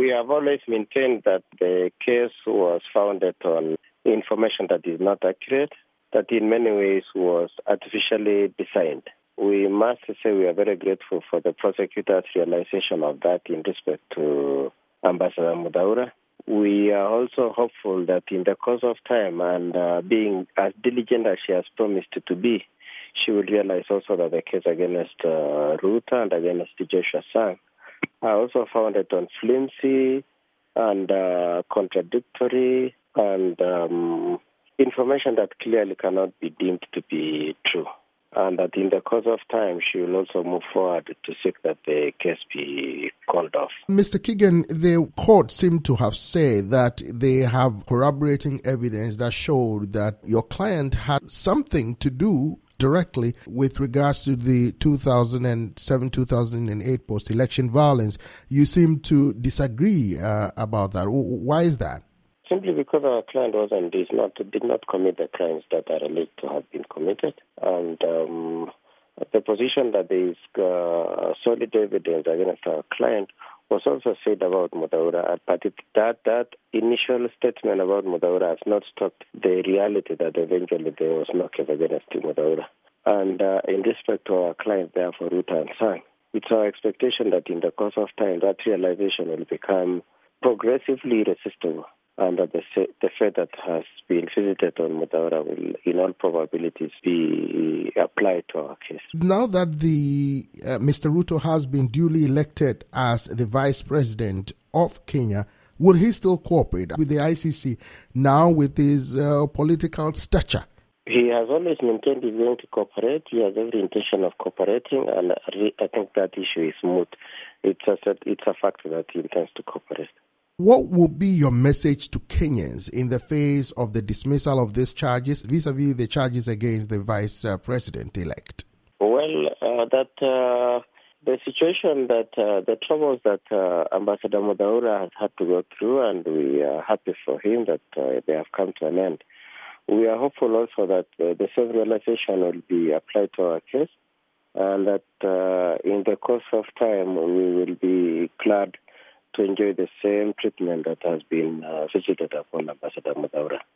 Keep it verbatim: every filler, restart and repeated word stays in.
We have always maintained that the case was founded on information that is not accurate, that in many ways was artificially designed. We must say we are very grateful for the prosecutor's realization of that in respect to Ambassador Mudaura. We are also hopeful that in the course of time and uh, being as diligent as she has promised to be, she will realize also that the case against uh, Ruta and against Joshua Sang are also founded on flimsy and uh, contradictory and um, information that clearly cannot be deemed to be true. And that in the course of time, she will also move forward to seek that the case be called off. Mister Keegan, the court seemed to have said that they have corroborating evidence that showed that your client had something to do directly with regards to the two thousand seven two thousand eight post-election violence. You seem to disagree uh, about that. Why is that? Simply because our client wasn't did not did not commit the crimes that are alleged to have been committed, and um, the position that there is uh, solid evidence against our client was also said about Mudaura. But it, that that initial statement about Mudaura has not stopped the reality that eventually there was no case against Mudaura. And uh, in respect to our client, therefore, Ruta and Sang, it's our expectation that in the course of time that realization will become progressively irresistible, and that the, the fate that has been visited on Mudaura will, in all probabilities, be applied to our case. Now that the uh, Mister Ruto has been duly elected as the Vice President of Kenya, would he still cooperate with the I C C now with his uh, political stature? He has always maintained he's going to cooperate. He has every intention of cooperating, and I think that issue is moot. It's a, it's a fact that he intends to cooperate. What will be your message to Kenyans in the face of the dismissal of these charges, vis-a-vis the charges against the Vice uh, President-elect? Well, uh, that uh, the situation that, uh, the troubles that uh, Ambassador Mudaura has had to go through, and we are happy for him that uh, they have come to an end. We are hopeful also that uh, the self-realization will be applied to our case, and that uh, in the course of time we will be glad to enjoy the same treatment that has been uh, visited upon Ambassador Mudaura.